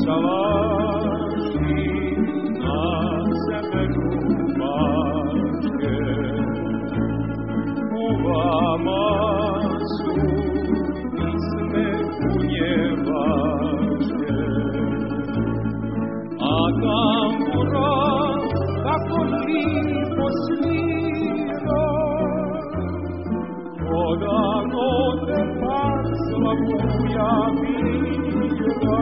salaši na severu Bačke. U vama su pisme punjevačke, a tambura kako lipo svira, odavno te pasla buja mira.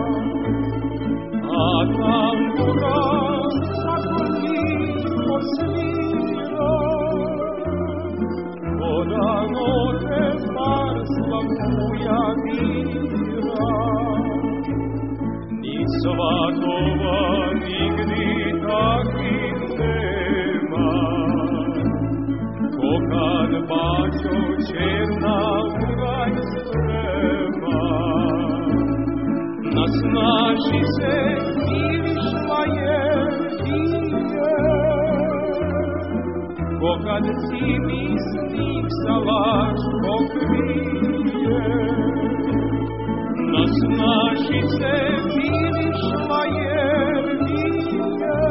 A tambura kako lipo svira, odavno te pasla buja mira. Ni svatova nigdje takvih nema, ko kad bačo černa uraj sprema. Nasnaži se mirišla je dije, ko kad zimi snik salaš pokrije. Nasnaži se mirišla je dije,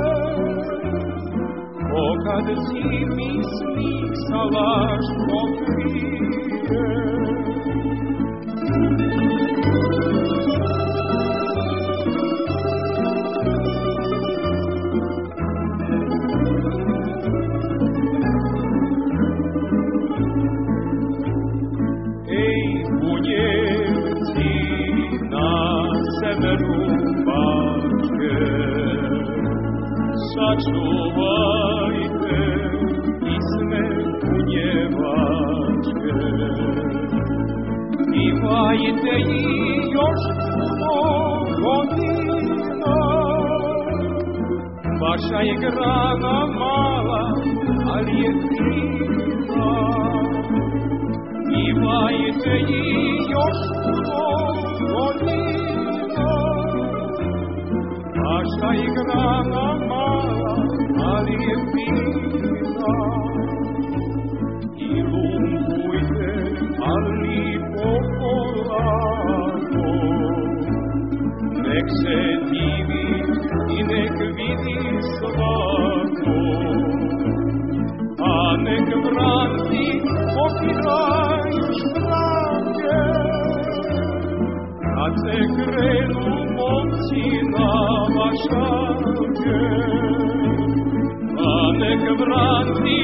ko kad zimi snik salaš pokrije. Severu Bačke, sačuvajte pisme punjevačke. Pivajte i još puno godina, vaša je grana mala, ali je fina. Pivajte i još puno godina, vaša je grana mala, ali je fina. I lumpujte, ali polako, nek se divi i nek vidi svako. A nek vranci pokidaju štrake, kad se krenu momci na vašake. A nek vranci